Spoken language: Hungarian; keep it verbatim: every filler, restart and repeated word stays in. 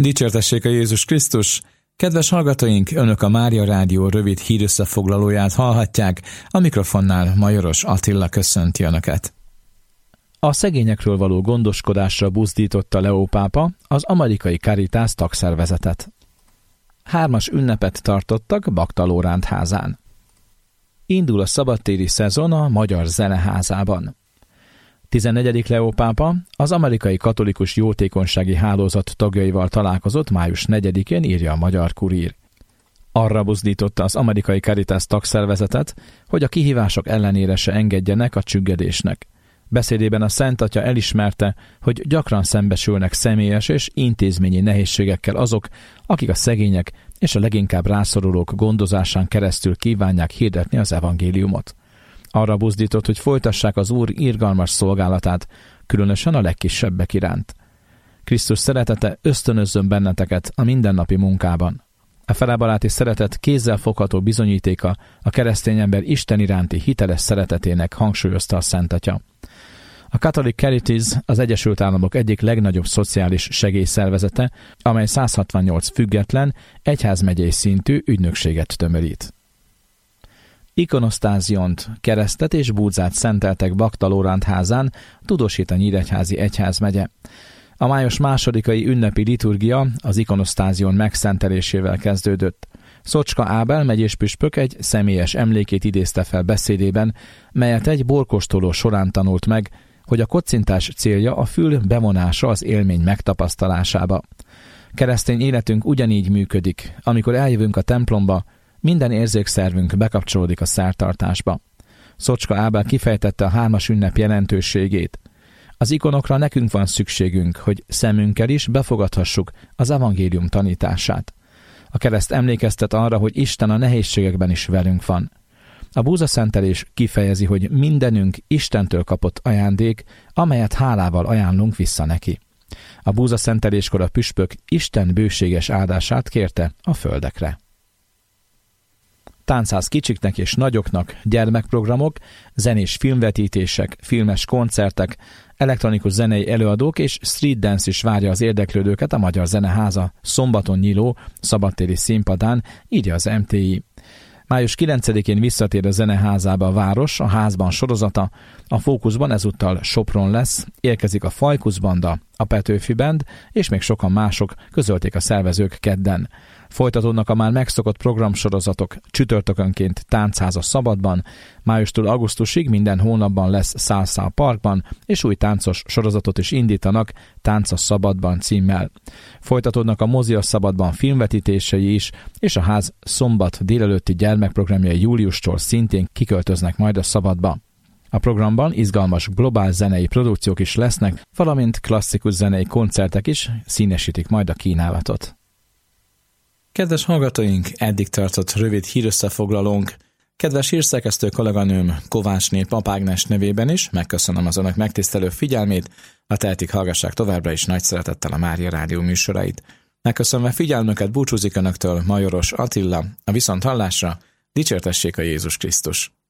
Dicsértessék a Jézus Krisztus! Kedves hallgatóink, Önök a Mária Rádió rövid hírösszefoglalóját hallhatják, a mikrofonnál Majoros Attila köszönti Önöket. A szegényekről való gondoskodásra buzdította Leó pápa az amerikai Caritas tagszervezetet. Hármas ünnepet tartottak Bakta Lóránt házán. Indul a szabadtéri szezon a Magyar Zeneházában. tizennegyedik Leó pápa az amerikai katolikus jótékonysági hálózat tagjaival találkozott május negyedikén, írja a Magyar Kurír. Arra buzdította az amerikai Caritas tagszervezetet, hogy a kihívások ellenére se engedjenek a csüggedésnek. Beszédében a Szent Atya elismerte, hogy gyakran szembesülnek személyes és intézményi nehézségekkel azok, akik a szegények és a leginkább rászorulók gondozásán keresztül kívánják hirdetni az evangéliumot. Arra buzdított, hogy folytassák az Úr irgalmas szolgálatát, különösen a legkisebbek iránt. Krisztus szeretete ösztönözzön benneteket a mindennapi munkában. A felebaráti szeretet kézzelfogható bizonyítéka a keresztény ember Isten iránti hiteles szeretetének, hangsúlyozta a Szent Atya. A Catholic Caritas az Egyesült Államok egyik legnagyobb szociális segélyszervezete, amely száz hatvannyolc független, egyházmegyei szintű ügynökséget tömörít. Ikonosztáziont, keresztet és búdzát szenteltek Bakta Lóránt házán, tudósít a Nyíregyházi Egyházmegye. A május másodikai ünnepi liturgia az ikonosztázion megszentelésével kezdődött. Szocska Ábel megyés püspök egy személyes emlékét idézte fel beszédében, melyet egy borkóstoló során tanult meg, hogy a kocintás célja a fül bevonása az élmény megtapasztalásába. Keresztény életünk ugyanígy működik, amikor eljövünk a templomba, minden érzékszervünk bekapcsolódik a szertartásba. Szocska Ábel kifejtette a hármas ünnep jelentőségét. Az ikonokra nekünk van szükségünk, hogy szemünkkel is befogadhassuk az evangélium tanítását. A kereszt emlékeztet arra, hogy Isten a nehézségekben is velünk van. A búzaszentelés kifejezi, hogy mindenünk Istentől kapott ajándék, amelyet hálával ajánlunk vissza neki. A búzaszenteléskor a püspök Isten bőséges áldását kérte a földekre. Táncház kicsiknek és nagyoknak, gyermekprogramok, zenés filmvetítések, filmes koncertek, elektronikus zenei előadók és street dance is várja az érdeklődőket a Magyar Zeneháza szombaton nyíló szabadtéri színpadán, írja az em té i. május kilencedikén visszatér a Zeneházába a Város, a Házban sorozata, a fókuszban ezúttal Sopron lesz, érkezik a Fajkusz Banda, a Petőfi Band és még sokan mások, közölték a szervezők kedden. Folytatódnak a már megszokott programsorozatok, csütörtökönként táncház a Szabadban, májustól augusztusig minden hónapban lesz Salsa a Parkban, és új táncos sorozatot is indítanak Tánc a Szabadban címmel. Folytatódnak a Mozi a Szabadban filmvetítései is, és a ház szombat délelőtti gyermekprogramjai júliustól szintén kiköltöznek majd a Szabadba. A programban izgalmas globál zenei produkciók is lesznek, valamint klasszikus zenei koncertek is színesítik majd a kínálatot. Kedves hallgatóink, eddig tartott rövid hírösszefoglalónk. Kedves hírszerkesztő kolléganőm Kovácsné Pap Ágnes nevében is megköszönöm az Önök megtisztelő figyelmét, a tehetik hallgassák továbbra is nagy szeretettel a Mária Rádió műsorait. Megköszönve figyelmüket búcsúzik Önöktől Majoros Attila, a viszonthallásra, dicsértessék a Jézus Krisztus!